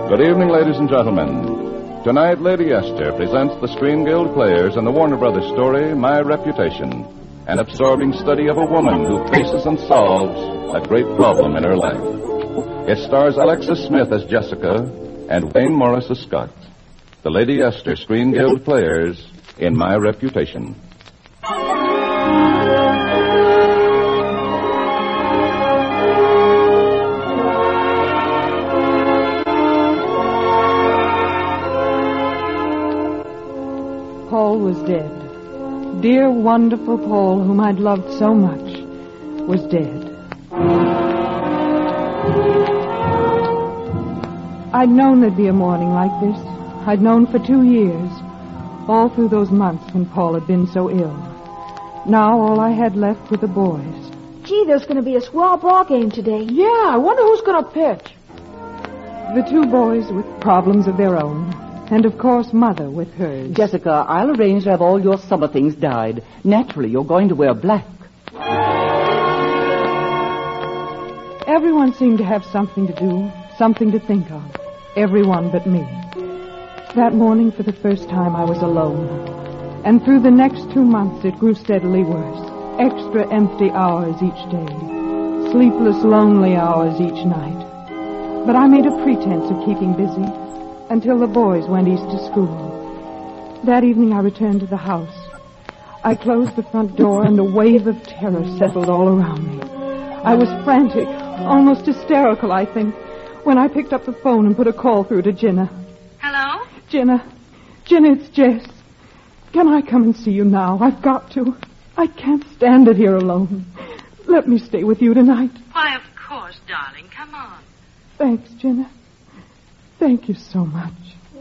Good evening, ladies and gentlemen. Tonight, Lady Esther presents the Screen Guild Players in the Warner Brothers story, My Reputation, an absorbing study of a woman who faces and solves a great problem in her life. It stars Alexis Smith as Jessica and Wayne Morris as Scott. The Lady Esther Screen Guild Players in My Reputation. Paul was dead. Dear, wonderful Paul, whom I'd loved so much, was dead. I'd known there'd be a morning like this. I'd known for 2 years, all through those months when Paul had been so ill. Now all I had left were the boys. Gee, there's going to be a swell ball game today. Yeah, I wonder who's going to pitch. The 2 boys with problems of their own. And, of course, Mother with hers. Jessica, I'll arrange to have all your summer things dyed. Naturally, you're going to wear black. Everyone seemed to have something to do, something to think of. Everyone but me. That morning, for the first time, I was alone. And through the next 2 months, it grew steadily worse. Extra empty hours each day. Sleepless, lonely hours each night. But I made a pretense of keeping busy until the boys went east to school. That evening, I returned to the house. I closed the front door, and a wave of terror settled all around me. I was frantic, almost hysterical, I think, when I picked up the phone and put a call through to Jenna. Hello? Jenna, it's Jess. Can I come and see you now? I've got to. I can't stand it here alone. Let me stay with you tonight. Why, of course, darling. Come on. Thanks, Jenna. Thank you so much.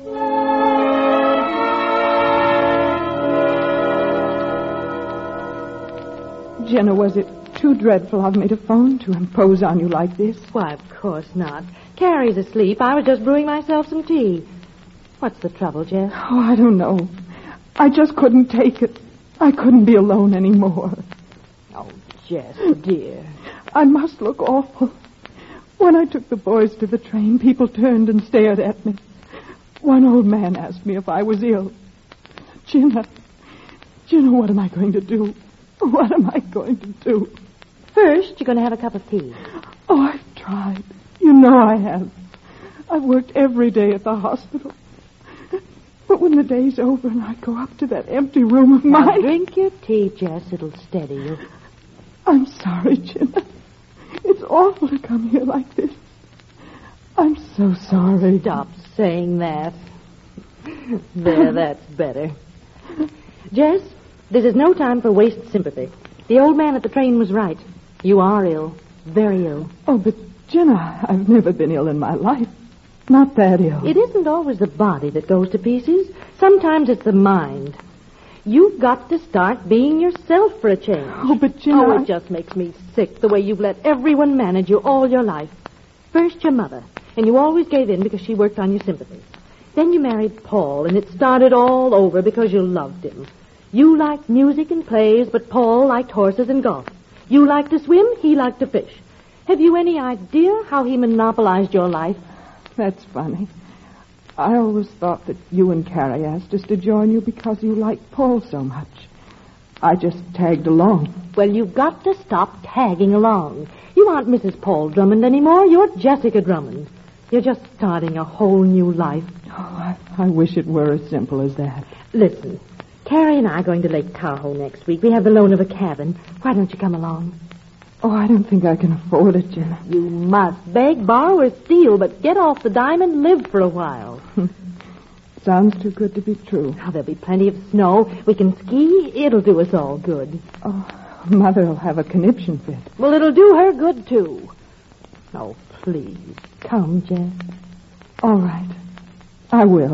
Jenna, was it too dreadful of me to phone to impose on you like this? Why, of course not. Carrie's asleep. I was just brewing myself some tea. What's the trouble, Jess? Oh, I don't know. I just couldn't take it. I couldn't be alone anymore. Oh, Jess, dear. I must look awful. When I took the boys to the train, people turned and stared at me. One old man asked me if I was ill. Jenna, what am I going to do? What am I going to do? First, you're going to have a cup of tea. Oh, I've tried. You know I have. I've worked every day at the hospital. But when the day's over and I go up to that empty room of mine... Now, drink your tea, Jess. It'll steady you. I'm sorry, Jenna. It's awful to come here like this. I'm so sorry. Stop saying that. There, that's better. Jess, this is no time for wasted sympathy. The old man at the train was right. You are ill. Very ill. Oh, but Jenna, I've never been ill in my life. Not that ill. It isn't always the body that goes to pieces. Sometimes it's the mind. You've got to start being yourself for a change. Oh, but Jenna... Oh, it just makes me sick the way you've let everyone manage you all your life. First, your mother, and you always gave in because she worked on your sympathies. Then you married Paul, and it started all over because you loved him. You liked music and plays, but Paul liked horses and golf. You liked to swim, he liked to fish. Have you any idea how he monopolized your life? That's funny. I always thought that you and Carrie asked us to join you because you liked Paul so much. I just tagged along. Well, you've got to stop tagging along. You aren't Mrs. Paul Drummond anymore. You're Jessica Drummond. You're just starting a whole new life. Oh, I wish it were as simple as that. Listen, Carrie and I are going to Lake Tahoe next week. We have the loan of a cabin. Why don't you come along? Oh, I don't think I can afford it, Jenna. You must. Beg, borrow, or steal, but get off the dime and live for a while. Sounds too good to be true. Now, there'll be plenty of snow. We can ski. It'll do us all good. Oh, Mother'll have a conniption fit. Well, it'll do her good, too. Oh, please, come, Jess. All right. I will.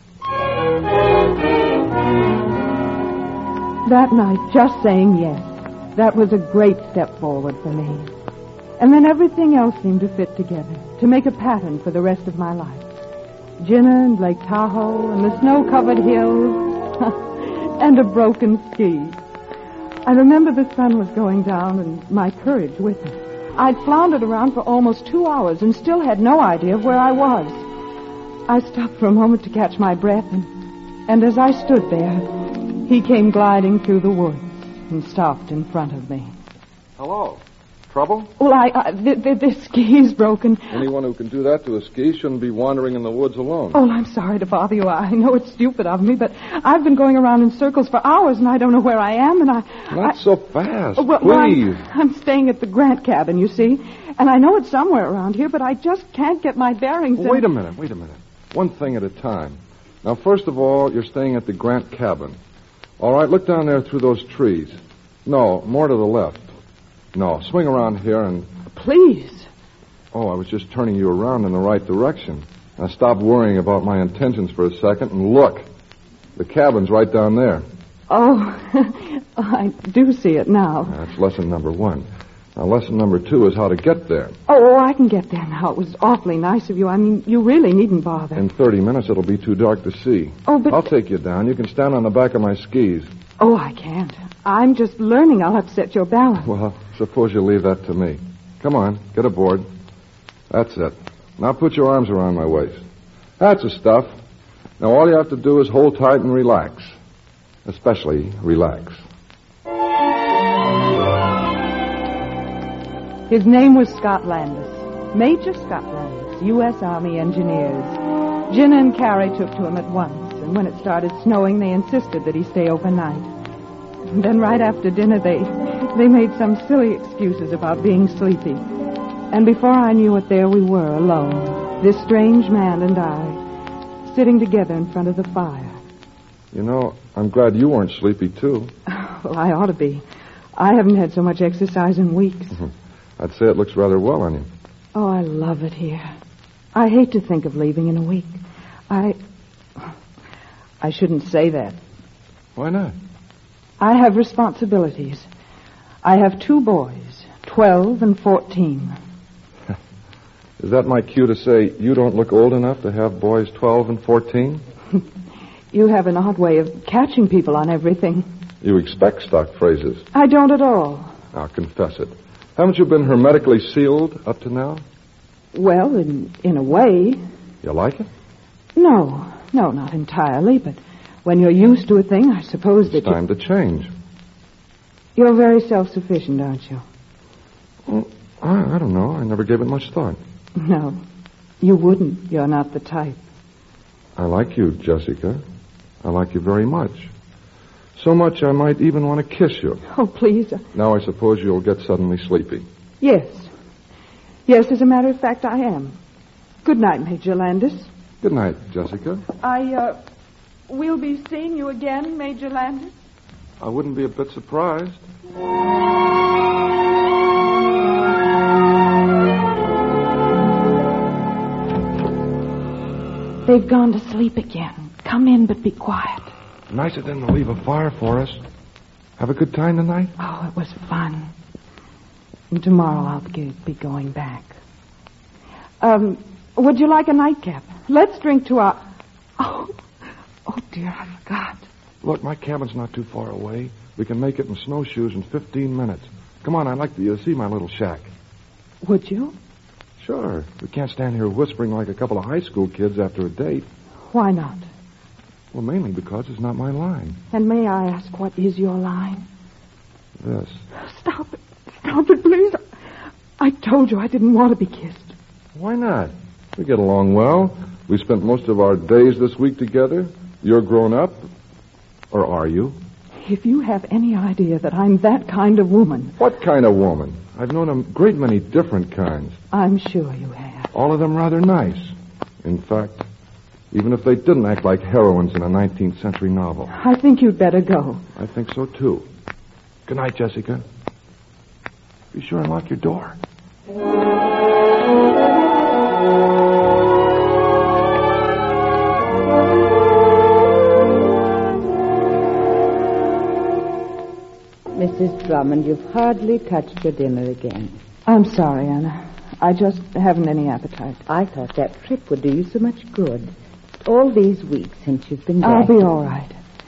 That night, just saying yes. That was a great step forward for me. And then everything else seemed to fit together, to make a pattern for the rest of my life. Jenna and Lake Tahoe and the snow-covered hills and a broken ski. I remember the sun was going down and my courage with it. I'd floundered around for almost 2 hours and still had no idea of where I was. I stopped for a moment to catch my breath, and as I stood there, he came gliding through the woods and stopped in front of me. Hello. Trouble? Well, the ski's broken. Anyone who can do that to a ski shouldn't be wandering in the woods alone. Oh, I'm sorry to bother you. I know it's stupid of me, but I've been going around in circles for hours, and I don't know where I am, and Not so fast, well, please. I'm staying at the Grant cabin, you see, and I know it's somewhere around here, but I just can't get my bearings. Wait a minute. One thing at a time. Now, first of all, you're staying at the Grant cabin. All right, look down there through those trees. No, more to the left. No, swing around here and... Please. Oh, I was just turning you around in the right direction. Now stop worrying about my intentions for a second and look. The cabin's right down there. Oh, I do see it now. That's lesson number 1. Now, lesson number 2 is how to get there. Oh, I can get there now. It was awfully nice of you. I mean, you really needn't bother. In 30 minutes, it'll be too dark to see. Oh, but... I'll take you down. You can stand on the back of my skis. Oh, I can't. I'm just learning. I'll upset your balance. Well, suppose you leave that to me. Come on, get aboard. That's it. Now put your arms around my waist. That's the stuff. Now all you have to do is hold tight and relax. Especially relax. His name was Scott Landis. Major Scott Landis, U.S. Army Engineers. Gina and Carrie took to him at once, and when it started snowing, they insisted that he stay overnight. And then right after dinner, they made some silly excuses about being sleepy. And before I knew it, there we were, alone. This strange man and I, sitting together in front of the fire. You know, I'm glad you weren't sleepy, too. Well, I ought to be. I haven't had so much exercise in weeks. I'd say it looks rather well on you. Oh, I love it here. I hate to think of leaving in a week. I shouldn't say that. Why not? I have responsibilities. I have 2 boys, 12 and 14. Is that my cue to say you don't look old enough to have boys 12 and 14? You have an odd way of catching people on everything. You expect stock phrases. I don't at all. Now, confess it. Haven't you been hermetically sealed up to now? Well, in a way. You like it? No, not entirely, but when you're used to a thing, I suppose that it's time to change. You're very self-sufficient, aren't you? Well, I don't know. I never gave it much thought. No, you wouldn't. You're not the type. I like you, Jessica. I like you very much. So much I might even want to kiss you. Oh, please. Now I suppose you'll get suddenly sleepy. Yes. Yes, as a matter of fact, I am. Good night, Major Landis. Good night, Jessica. We'll be seeing you again, Major Landis. I wouldn't be a bit surprised. They've gone to sleep again. Come in, but be quiet. Nice of them to leave a fire for us. Have a good time tonight? Oh, it was fun. And tomorrow I'll be going back. Would you like a nightcap? Let's drink to our... Oh, dear, I forgot. Look, my cabin's not too far away. We can make it in snowshoes in 15 minutes. Come on, I'd like to see my little shack. Would you? Sure. We can't stand here whispering like a couple of high school kids after a date. Why not? Well, mainly because it's not my line. And may I ask, what is your line? This. Stop it. Stop it, please. I told you I didn't want to be kissed. Why not? We get along well. We spent most of our days this week together. You're grown up. Or are you? If you have any idea that I'm that kind of woman... What kind of woman? I've known a great many different kinds. I'm sure you have. All of them rather nice. In fact, even if they didn't act like heroines in a 19th century novel. I think you'd better go. I think so, too. Good night, Jessica. Be sure and lock your door. Mrs. Drummond, you've hardly touched your dinner again. I'm sorry, Anna. I just haven't any appetite. I thought that trip would do you so much good. All these weeks since you've been back. I'll be all right.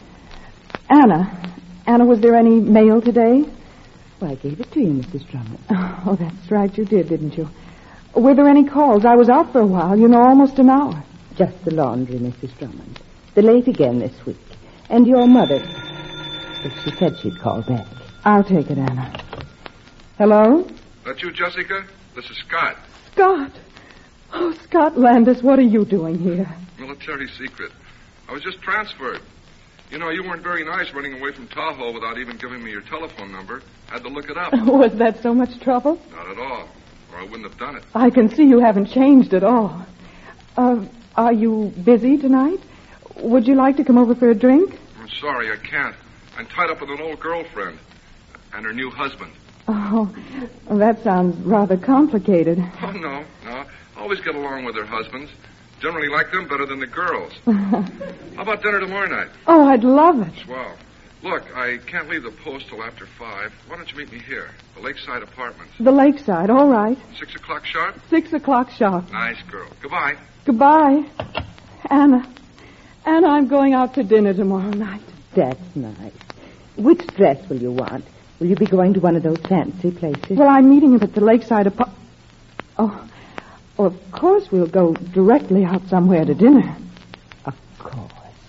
Anna, was there any mail today? Well, I gave it to you, Mrs. Drummond. Oh, that's right. You did, didn't you? Were there any calls? I was out for a while, almost an hour. Just the laundry, Mrs. Drummond. They're late again this week. And your mother... She said she'd call back. I'll take it, Anna. Hello? That you, Jessica? This is Scott. Scott! Oh, Scott Landis, what are you doing here? Military secret. I was just transferred. You know, you weren't very nice running away from Tahoe without even giving me your telephone number. Had to look it up. Was that so much trouble? Not at all. Or I wouldn't have done it. I can see you haven't changed at all. Are you busy tonight? Would you like to come over for a drink? I'm sorry, I can't. I'm tied up with an old girlfriend and her new husband. Oh, that sounds rather complicated. Oh, no. Always get along with their husbands. Generally like them better than the girls. How about dinner tomorrow night? Oh, I'd love it. Swell. Look, I can't leave the post till after 5. Why don't you meet me here? The Lakeside Apartments. The Lakeside, all right. 6 o'clock sharp? 6 o'clock sharp. Nice girl. Goodbye. Goodbye. Anna, I'm going out to dinner tomorrow night. That's nice. Which dress will you want? Will you be going to one of those fancy places? Well, I'm meeting him at the Lakeside Apartments. Oh, of course we'll go directly out somewhere to dinner. Of course.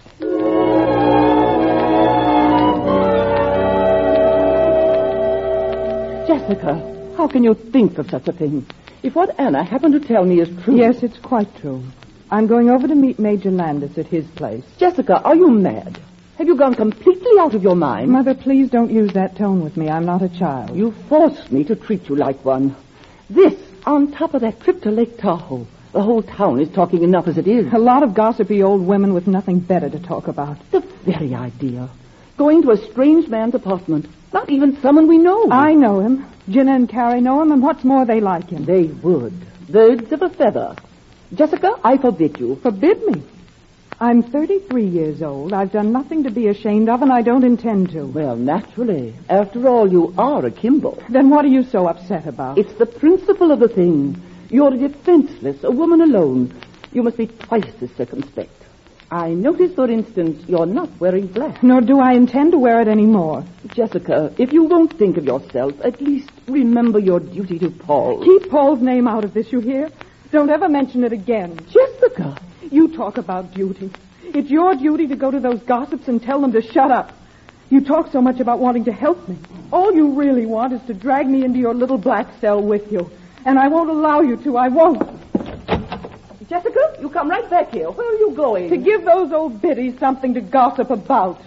Jessica, how can you think of such a thing? If what Anna happened to tell me is true... Yes, it's quite true. I'm going over to meet Major Landis at his place. Jessica, are you mad? Have you gone completely out of your mind? Mother, please don't use that tone with me. I'm not a child. You forced me to treat you like one. This, on top of that trip to Lake Tahoe. The whole town is talking enough as it is. A lot of gossipy old women with nothing better to talk about. The very idea. Going to a strange man's apartment. Not even someone we know. I know him. Jenna and Carrie know him, and what's more, they like him. They would. Birds of a feather. Jessica, I forbid you. Forbid me? I'm 33 years old. I've done nothing to be ashamed of, and I don't intend to. Well, naturally. After all, you are a Kimball. Then what are you so upset about? It's the principle of the thing. You're defenseless, a woman alone. You must be twice as circumspect. I notice, for instance, you're not wearing black. Nor do I intend to wear it anymore. Jessica, if you won't think of yourself, at least remember your duty to Paul. Keep Paul's name out of this, you hear? Don't ever mention it again. Jessica! You talk about duty. It's your duty to go to those gossips and tell them to shut up. You talk so much about wanting to help me. All you really want is to drag me into your little black cell with you. And I won't allow you to. I won't. Jessica, you come right back here. Where are you going? To give those old biddies something to gossip about.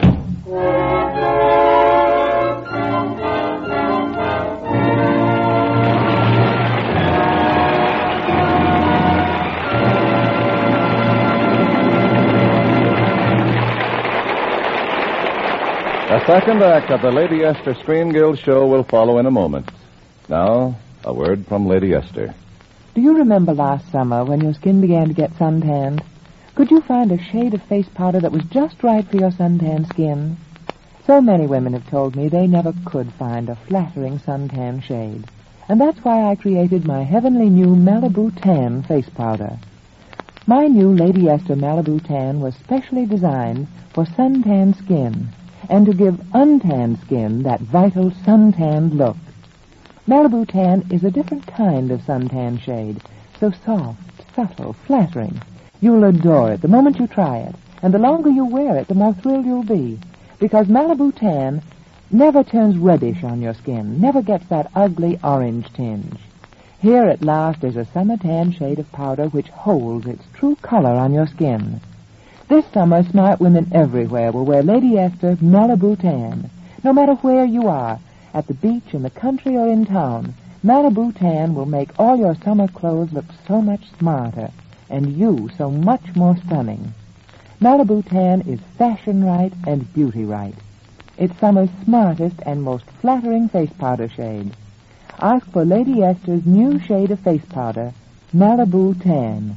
The second act of the Lady Esther Screen Guild show will follow in a moment. Now, a word from Lady Esther. Do you remember last summer when your skin began to get suntanned? Could you find a shade of face powder that was just right for your suntanned skin? So many women have told me they never could find a flattering suntan shade. And that's why I created my heavenly new Malibu Tan face powder. My new Lady Esther Malibu Tan was specially designed for suntanned skin and to give untanned skin that vital suntanned look. Malibu Tan is a different kind of suntan shade, so soft, subtle, flattering. You'll adore it the moment you try it, and the longer you wear it, the more thrilled you'll be, because Malibu Tan never turns reddish on your skin, never gets that ugly orange tinge. Here at last is a summer tan shade of powder which holds its true color on your skin. This summer, smart women everywhere will wear Lady Esther Malibu Tan. No matter where you are, at the beach, in the country, or in town, Malibu Tan will make all your summer clothes look so much smarter, and you so much more stunning. Malibu Tan is fashion right and beauty right. It's summer's smartest and most flattering face powder shade. Ask for Lady Esther's new shade of face powder, Malibu Tan.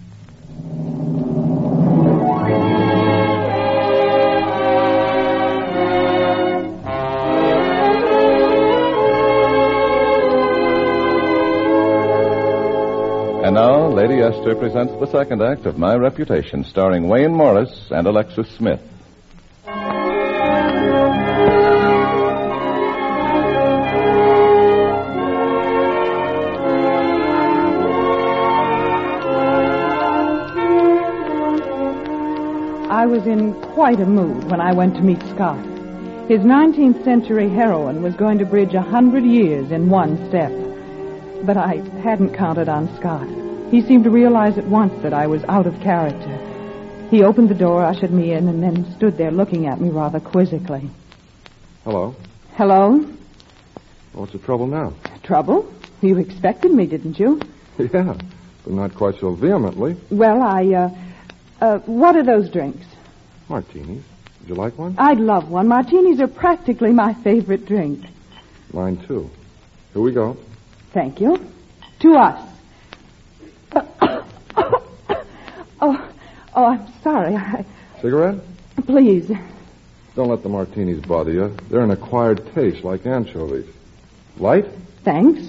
And now, Lady Esther presents the second act of My Reputation, starring Wayne Morris and Alexis Smith. I was in quite a mood when I went to meet Scott. His 19th century heroine was going to bridge 100 years in one step. But I hadn't counted on Scott. He seemed to realize at once that I was out of character. He opened the door, ushered me in, and then stood there looking at me rather quizzically. Hello. Hello? What's the trouble now? Trouble? You expected me, didn't you? Yeah, but not quite so vehemently. Well, what are those drinks? Martinis. Would you like one? I'd love one. Martinis are practically my favorite drink. Mine, too. Here we go. Thank you. To us. Oh, I'm sorry. Cigarette? Please. Don't let the martinis bother you. They're an acquired taste, like anchovies. Light? Thanks.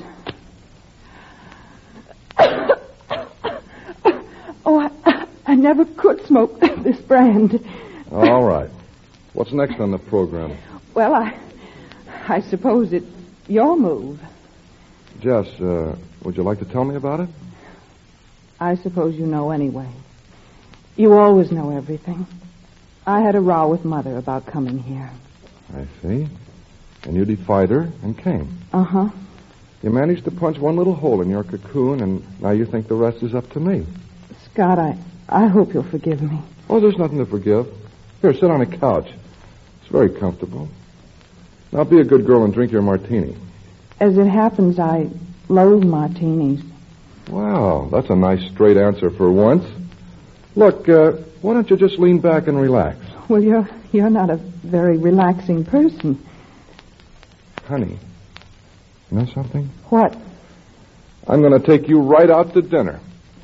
I never could smoke this brand. All right. What's next on the program? Well, I suppose it's your move. Jess, would you like to tell me about it? I suppose you know anyway. You always know everything. I had a row with Mother about coming here. I see. And you defied her and came. Uh-huh. You managed to punch one little hole in your cocoon, and now you think the rest is up to me. Scott, I hope you'll forgive me. Oh, there's nothing to forgive. Here, sit on a couch. It's very comfortable. Now be a good girl and drink your martini. As it happens, I loathe martinis. Wow, that's a nice straight answer for once. Look, why don't you just lean back and relax? Well, you're not a very relaxing person. Honey, you know something? What? I'm going to take you right out to dinner.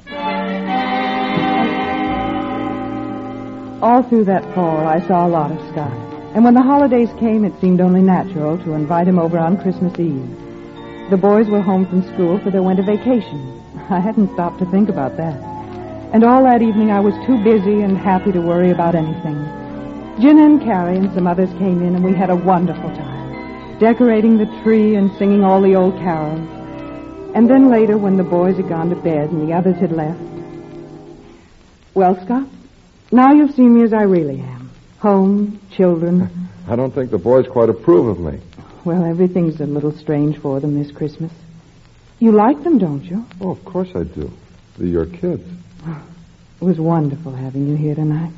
All through that fall, I saw a lot of Scott. And when the holidays came, it seemed only natural to invite him over on Christmas Eve. The boys were home from school for their winter vacation. I hadn't stopped to think about that. And all that evening, I was too busy and happy to worry about anything. Gina and Carrie and some others came in, and we had a wonderful time, decorating the tree and singing all the old carols. And then later, when the boys had gone to bed and the others had left... Well, Scott, now you've seen me as I really am. Home, children. I don't think the boys quite approve of me. Well, everything's a little strange for them this Christmas. You like them, don't you? Oh, of course I do. They're your kids. It was wonderful having you here tonight.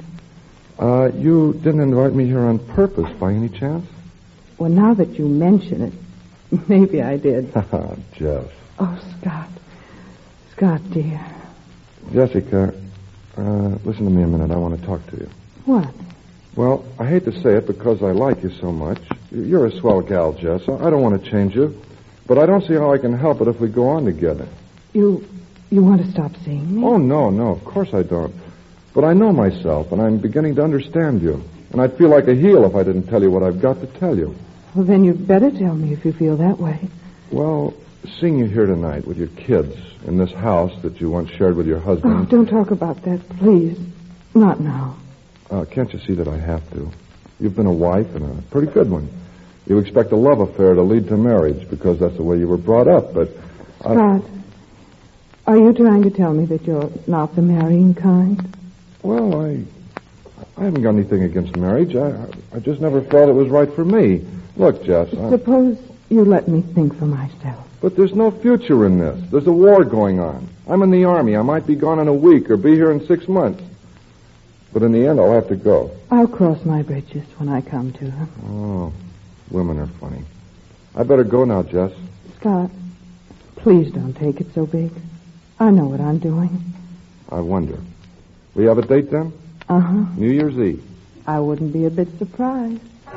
You didn't invite me here on purpose, by any chance? Well, now that you mention it, maybe I did. Jess. Oh, Scott. Scott, dear. Jessica, listen to me a minute. I want to talk to you. What? Well, I hate to say it because I like you so much. You're a swell gal, Jess. I don't want to change you. But I don't see how I can help it if we go on together. You want to stop seeing me? Oh, no, of course I don't. But I know myself, and I'm beginning to understand you. And I'd feel like a heel if I didn't tell you what I've got to tell you. Well, then you'd better tell me if you feel that way. Well, seeing you here tonight with your kids in this house that you once shared with your husband... Oh, don't talk about that, please. Not now. Can't you see that I have to? You've been a wife, and a pretty good one. You expect a love affair to lead to marriage because that's the way you were brought up, but... Scott, are you trying to tell me that you're not the marrying kind? Well, I haven't got anything against marriage. I just never thought it was right for me. Look, Jess, Suppose you let me think for myself. But there's no future in this. There's a war going on. I'm in the Army. I might be gone in a week or be here in 6 months. But in the end, I'll have to go. I'll cross my bridges when I come to them. Oh, women are funny. I better go now, Jess. Scott, please don't take it so big. I know what I'm doing. I wonder. We have a date then? Uh-huh. New Year's Eve. I wouldn't be a bit surprised.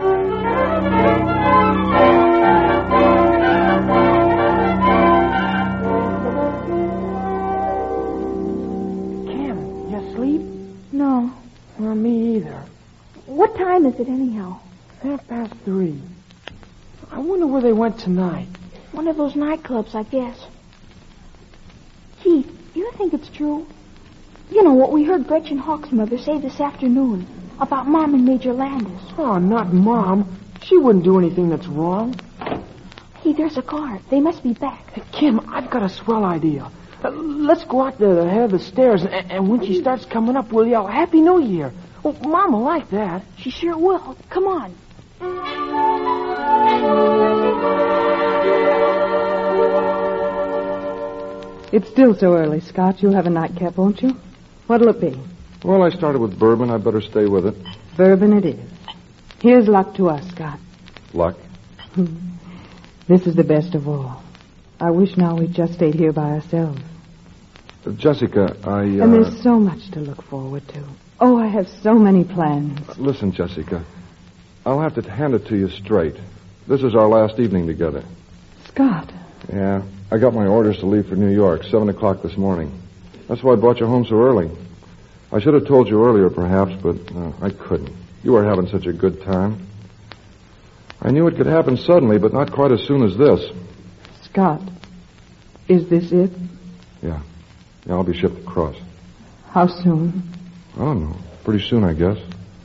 Kim, you asleep? No. Well, me either. What time is it anyhow? 3:30. I wonder where they went tonight. One of those nightclubs, I guess. Chief, you think it's true? You know what we heard Gretchen Hawk's mother say this afternoon about Mom and Major Landis. Oh, not Mom. She wouldn't do anything that's wrong. Hey, there's a car. They must be back. Hey, Kim, I've got a swell idea. Let's go out to the head of the stairs, and when she starts coming up, we'll yell, Happy New Year. Well, Mom will like that. She sure will. Come on. It's still so early, Scott. You'll have a nightcap, won't you? What'll it be? Well, I started with bourbon. I'd better stay with it. Bourbon it is. Here's luck to us, Scott. Luck? This is the best of all. I wish now we'd just stayed here by ourselves. Jessica, And there's so much to look forward to. Oh, I have so many plans. Listen, Jessica. I'll have to hand it to you straight. This is our last evening together. Scott. Yeah. I got my orders to leave for New York, 7 o'clock this morning. That's why I brought you home so early. I should have told you earlier, perhaps, but I couldn't. You were having such a good time. I knew it could happen suddenly, but not quite as soon as this. Scott, is this it? Yeah, I'll be shipped across. How soon? I don't know. Pretty soon, I guess.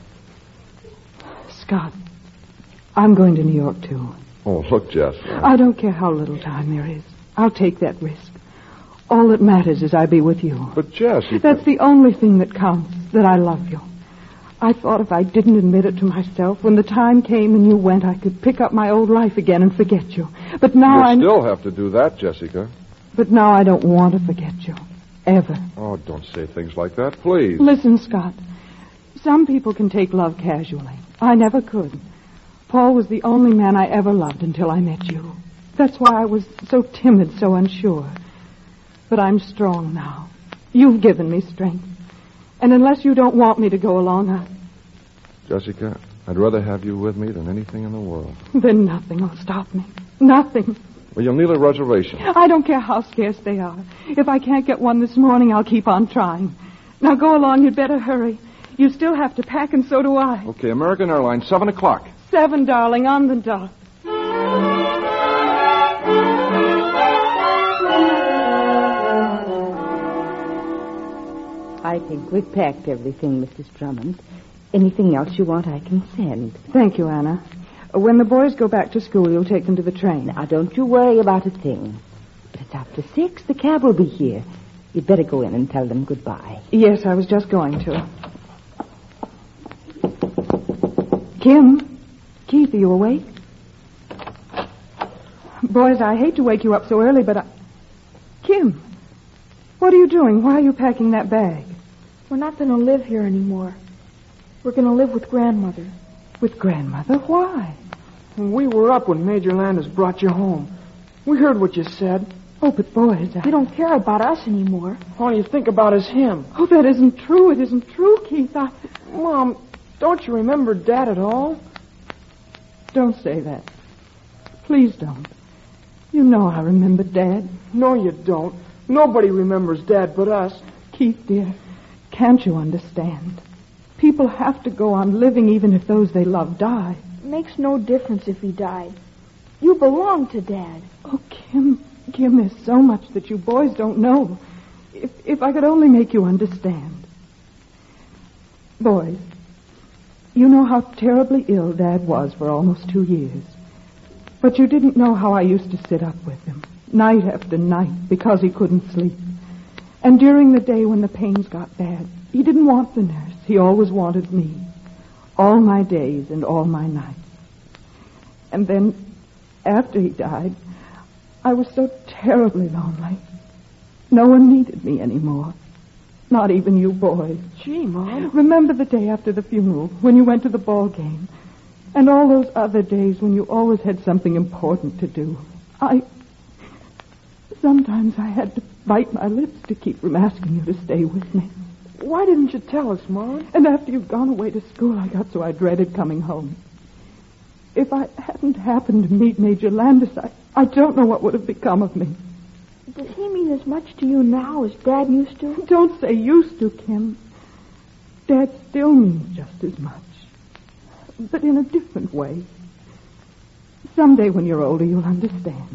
Scott, I'm going to New York, too. Oh, look, Jess. I don't care how little time there is. I'll take that risk. All that matters is I be with you. But, Jess, That's the only thing that counts, that I love you. I thought if I didn't admit it to myself, when the time came and you went, I could pick up my old life again and forget you. But now You still have to do that, Jessica. But now I don't want to forget you. Ever. Oh, don't say things like that, please. Listen, Scott. Some people can take love casually. I never could. Paul was the only man I ever loved until I met you. That's why I was so timid, so unsure. But I'm strong now. You've given me strength. And unless you don't want me to go along, Jessica, I'd rather have you with me than anything in the world. Then nothing will stop me. Nothing. Well, you'll need a reservation. I don't care how scarce they are. If I can't get one this morning, I'll keep on trying. Now go along. You'd better hurry. You still have to pack, and so do I. Okay, American Airlines, 7 o'clock. 7, darling, on the dot. I think we've packed everything, Mrs. Drummond. Anything else you want, I can send. Thank you, Anna. When the boys go back to school, you'll take them to the train. Now, don't you worry about a thing. But it's after 6. The cab will be here. You'd better go in and tell them goodbye. Yes, I was just going to. Kim? Keith, are you awake? Boys, I hate to wake you up so early, but Kim, what are you doing? Why are you packing that bag? We're not going to live here anymore. We're going to live with Grandmother. With Grandmother? Why? We were up when Major Landis brought you home. We heard what you said. Oh, but boys, You don't care about us anymore. All you think about is him. Oh, that isn't true. It isn't true, Keith. Mom, don't you remember Dad at all? Don't say that. Please don't. You know I remember Dad. No, you don't. Nobody remembers Dad but us. Keith, dear, can't you understand? People have to go on living even if those they love die. It makes no difference if he died. You belong to Dad. Oh, Kim, there's so much that you boys don't know. If I could only make you understand. Boys, you know how terribly ill Dad was for almost 2 years. But you didn't know how I used to sit up with him, night after night, because he couldn't sleep. And during the day when the pains got bad, he didn't want the nurse. He always wanted me. All my days and all my nights. And then, after he died, I was so terribly lonely. No one needed me anymore. Not even you boys. Gee, Mom. Remember the day after the funeral, when you went to the ball game? And all those other days when you always had something important to do. Sometimes I had to bite my lips to keep from asking you to stay with me. Why didn't you tell us, Mom? And after you'd gone away to school, I got so I dreaded coming home. If I hadn't happened to meet Major Landis, I don't know what would have become of me. Does he mean as much to you now as Dad used to? Don't say used to, Kim. Dad still means just as much. But in a different way. Someday when you're older, you'll understand.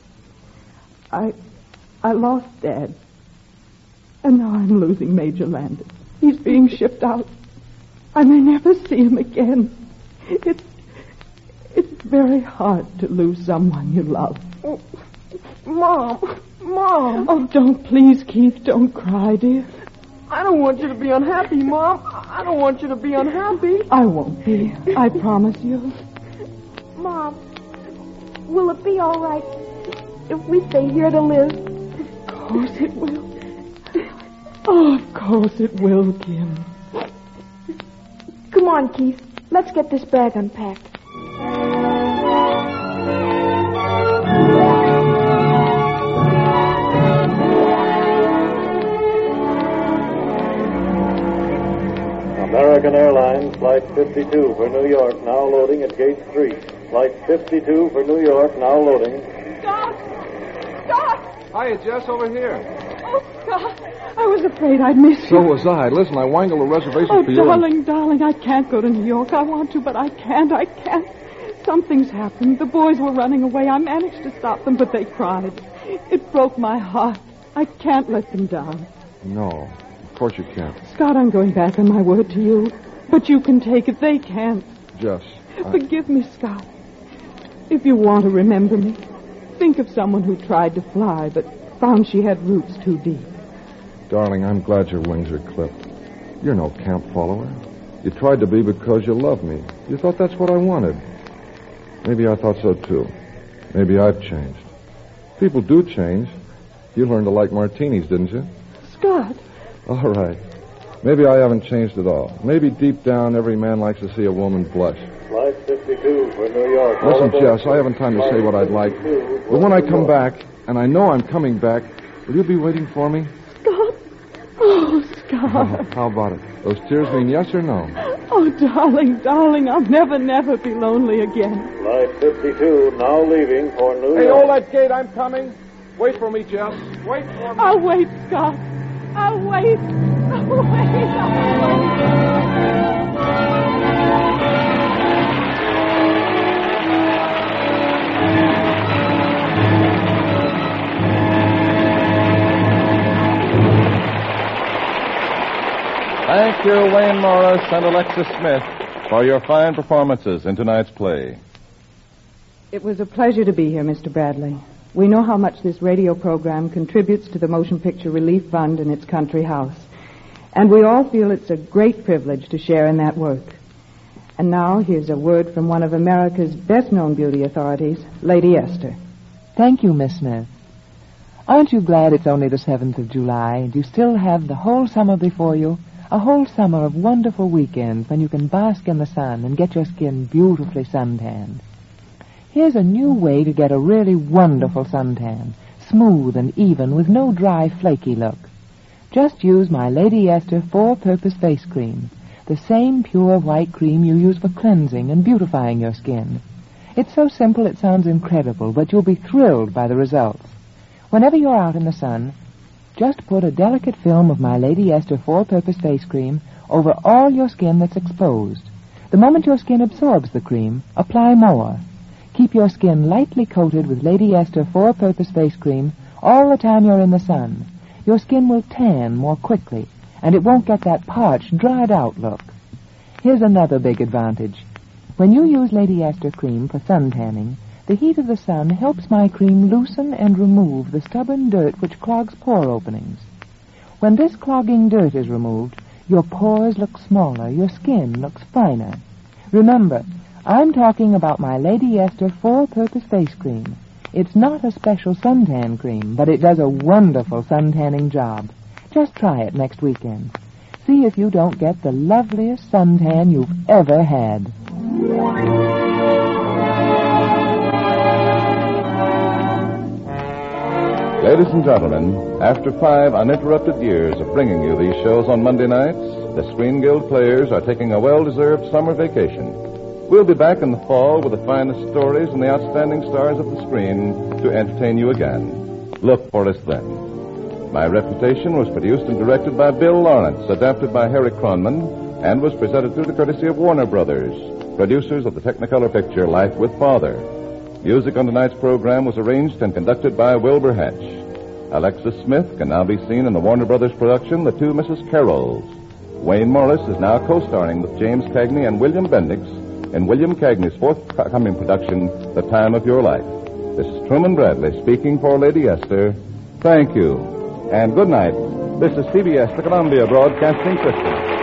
I lost Dad. And now I'm losing Major Landis. He's being shipped out. I may never see him again. It's very hard to lose someone you love. Oh, Mom! Oh, don't, please, Keith. Don't cry, dear. I don't want you to be unhappy, Mom. I don't want you to be unhappy. I won't be. I promise you. Mom, will it be all right if we stay here to live? Of course it will. Oh, of course it will, Kim. Come on, Keith. Let's get this bag unpacked. American Airlines Flight 52 for New York, now loading at Gate 3. Flight 52 for New York, now loading. Scott! Scott! Hiya, Jess, over here. Oh, Scott. I was afraid I'd miss you. So was I. Listen, I wangled a reservation Oh, for you. darling, I can't go to New York. I want to, but I can't. Something's happened. The boys were running away. I managed to stop them, but they cried. It broke my heart. I can't let them down. No, of course you can't. Scott, I'm going back on my word to you. But you can take it. They can't. Jess, Forgive me, Scott. If you want to remember me, think of someone who tried to fly, but found she had roots too deep. Darling, I'm glad your wings are clipped. You're no camp follower. You tried to be because you love me. You thought that's what I wanted. Maybe I thought so, too. Maybe I've changed. People do change. You learned to like martinis, didn't you? Scott. All right. Maybe I haven't changed at all. Maybe deep down, every man likes to see a woman blush. Flight 52 for New York. Listen, Jess, I haven't time to say what I'd like. But when I come back, and I know I'm coming back, will you be waiting for me? Scott. Oh, Scott. How about it? Those tears mean yes or no? Oh, darling, I'll never be lonely again. Flight 52 now leaving for New York. Hey, hold that gate. I'm coming. Wait for me, Jess. Wait for me. I'll wait, Scott. I'll wait. Thank you, Wayne Morris and Alexis Smith, for your fine performances in tonight's play. It was a pleasure to be here, Mr. Bradley. We know how much this radio program contributes to the Motion Picture Relief Fund in its country house. And we all feel it's a great privilege to share in that work. And now, here's a word from one of America's best-known beauty authorities, Lady Esther. Thank you, Miss Smith. Aren't you glad it's only the 7th of July and you still have the whole summer before you? A whole summer of wonderful weekends when you can bask in the sun and get your skin beautifully suntanned. Here's a new way to get a really wonderful suntan, smooth and even with no dry, flaky look. Just use my Lady Esther 4-Purpose Face Cream, the same pure white cream you use for cleansing and beautifying your skin. It's so simple it sounds incredible, but you'll be thrilled by the results. Whenever you're out in the sun, just put a delicate film of my Lady Esther 4-Purpose Face Cream over all your skin that's exposed. The moment your skin absorbs the cream, apply more. Keep your skin lightly coated with Lady Esther 4-Purpose Face Cream all the time you're in the sun. Your skin will tan more quickly, and it won't get that parched, dried-out look. Here's another big advantage. When you use Lady Esther cream for sun tanning, the heat of the sun helps my cream loosen and remove the stubborn dirt which clogs pore openings. When this clogging dirt is removed, your pores look smaller, your skin looks finer. Remember, I'm talking about my Lady Esther 4-Purpose Face Cream. It's not a special suntan cream, but it does a wonderful sun-tanning job. Just try it next weekend. See if you don't get the loveliest suntan you've ever had. Ladies and gentlemen, after 5 uninterrupted years of bringing you these shows on Monday nights, the Screen Guild players are taking a well-deserved summer vacation. We'll be back in the fall with the finest stories and the outstanding stars of the screen to entertain you again. Look for us then. My Reputation was produced and directed by Bill Lawrence, adapted by Harry Cronman, and was presented through the courtesy of Warner Brothers, producers of the Technicolor picture Life with Father. Music on tonight's program was arranged and conducted by Wilbur Hatch. Alexis Smith can now be seen in the Warner Brothers production, The Two Mrs. Carrolls. Wayne Morris is now co-starring with James Cagney and William Bendix in William Cagney's forthcoming production, The Time of Your Life. This is Truman Bradley speaking for Lady Esther. Thank you, and good night. This is CBS, the Columbia Broadcasting System.